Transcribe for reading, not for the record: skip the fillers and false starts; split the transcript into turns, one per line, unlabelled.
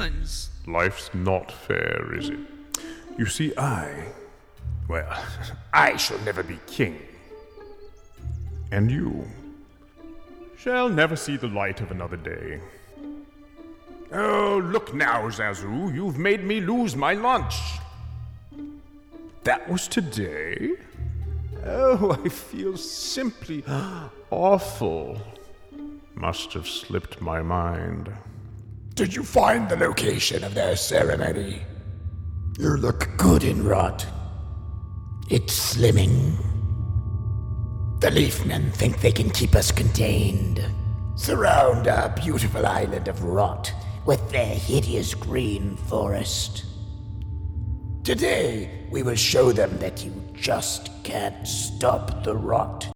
humans.
Life's not fair, is it? You see, well, I shall never be king. And you shall never see the light of another day. Oh, look now, Zazu, you've made me lose my lunch. That was today? Oh, I feel simply awful. Must have slipped my mind.
Did you find the location of their ceremony? You look good in rot. It's slimming. The Leafmen think they can keep us contained. Surround our beautiful island of rot with their hideous green forest. Today, we will show them that you just can't stop the rot.